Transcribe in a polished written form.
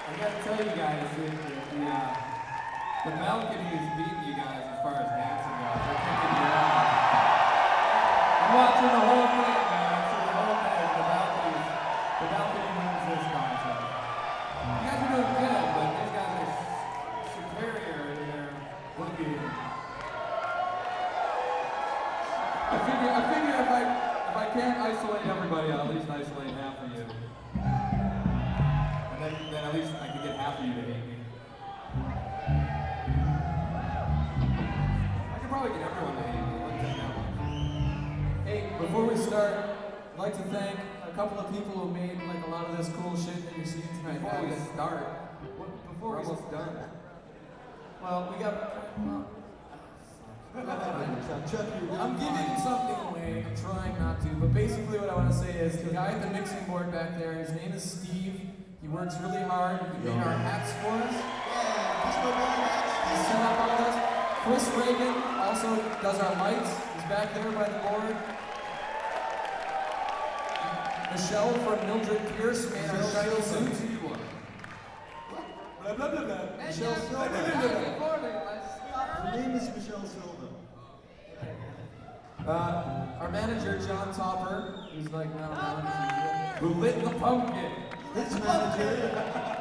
I gotta tell you guys, the balcony is beating you guys as far as dancing goes. They're kicking you out. I'm watching the whole thing, man. I'm seeing the whole thing. The balcony wins this contest. You guys are doing good, but these guys are superior in their boogie. I figure if I can't isolate everybody, I'll at least isolate half of you. And then at least I can get half of you to hate me. I could probably get everyone to hate me. It wouldn't take that much. Hey, before we start, I'd like to thank a couple of people who made like a lot of this cool shit that you're seeing tonight. Before we start, we're almost done. Well, we got. I'm giving something away. I'm trying not to, but basically what I want to say is the guy at the mixing board back there, his name is Steve. He works really hard. He made our hats for us. He set up all this. Chris Reagan also does our lights. He's back there by the board. Michelle from Mildred Pierce made our shiny suits. Michelle Silva. Her name is Michelle Silva. Our manager, John Topper, who's like not a manager, who lit the pumpkin. His manager.